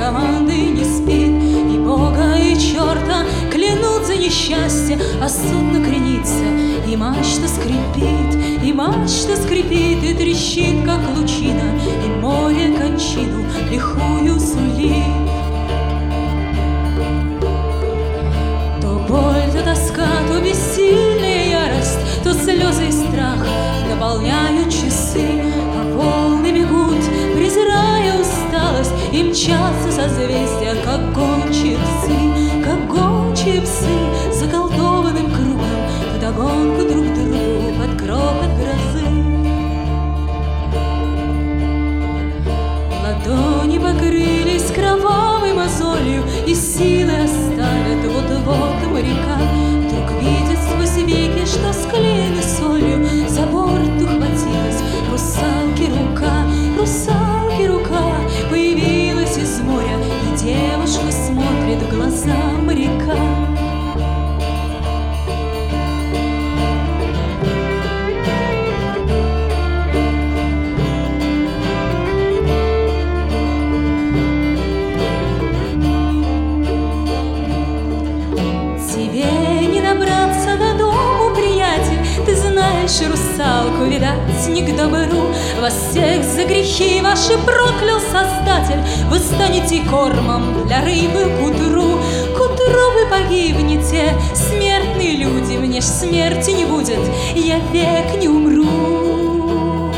команды не спит, и Бога, и черта клянут за несчастье, а судно кренится, и мачта скрипит, и мачта скрипит, и трещит, как лучина, и море кончину лихую сулит. То боль, то тоска, то бессильная ярость, то слезы и страх наполняют часы, а волны бегут, презирая усталость, и мчатся созвездия, как гончие псы, заколдованным кругом, вдогонку друг другу под грохот грозы. Ладони покрылись кровавой мозолью, и силы оставят вот-вот моряка. Вдруг видит сквозь веки, что склеены солью, за борт ухватилась русалки рука появилась из моря, и девушка смотрит в глаза моряка. Русалку, видать, не к добру. Вас всех за грехи ваши проклял Создатель. Вы станете кормом для рыбы к утру. К утру вы погибнете, смертные люди. Мне ж смерти не будет, я век не умру.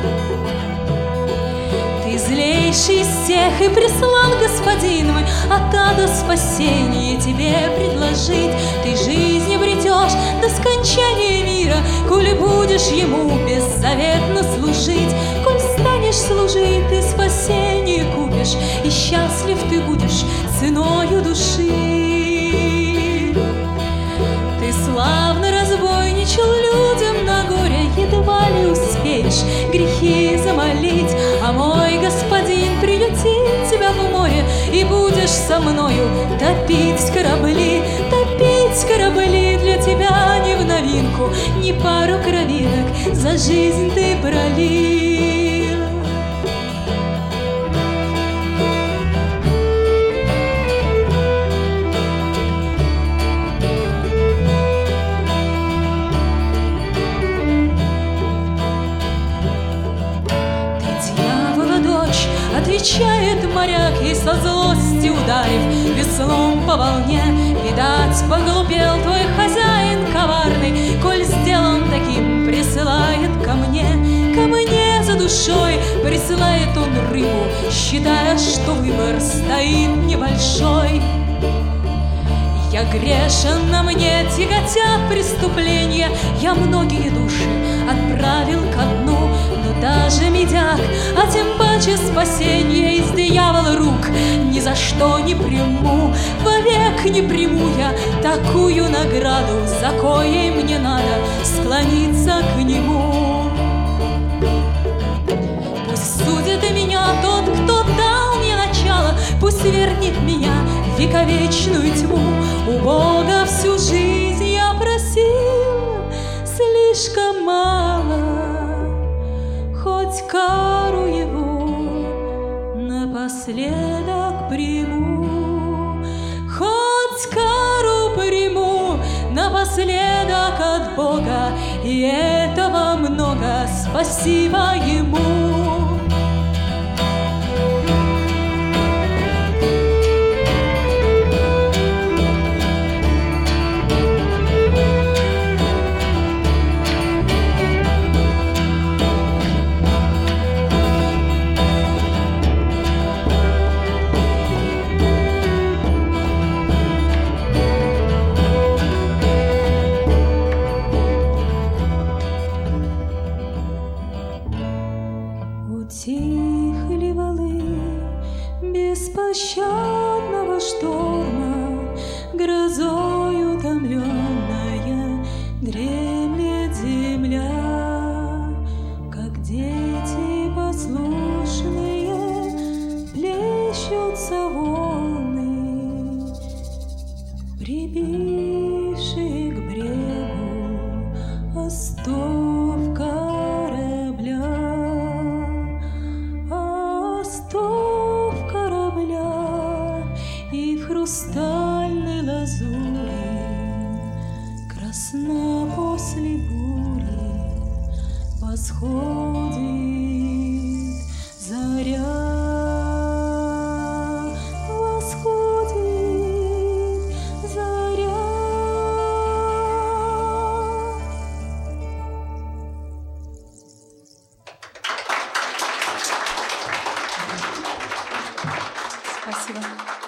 Ты злейший из всех и прислал господин мой от ада спасение тебе предложить. Ты жизнь обретешь до скончания мира, коли будешь ему беззаветно служить. Коль станешь служить, ты спасение купишь, и счастлив ты будешь ценою души. Ты славно разбойничал людям на горе, едва ли успеешь грехи замолить, а мой господин приютит тебя в море, и будешь со мною топить корабли. Топить корабли для тебя не в новинку, ни пару кровинок за жизнь ты пролил. Отвечает моряк, и со злости ударив веслом по волне. Видать, поглупел твой хозяин коварный, коль сделан таким, присылает ко мне за душой присылает он рыбу, считая, что выбор стоит небольшой. Я грешен, на мне тяготят преступления, я многие души отправил ко дну, но даже медяк, а тем паче спасение из дьявола рук ни за что не приму, вовек не приму я такую награду, за коей мне надо склониться к нему. Пусть судит и меня тот, кто дал мне начало, пусть вернет меня в вековечную тьму. У Бога всю жизнь я просил слишком мало, хоть кару его напоследок приму, хоть кару приму напоследок от Бога, и этого много, спасибо ему. Утихли валы беспощадного шторма, грозой утомленная дремлет земля, как дети послушные плещутся волны, прибившие к брегу остов корабля. Остов корабля. хрустальной лазури, красна после бури, восходит заря, восходит заря. Спасибо.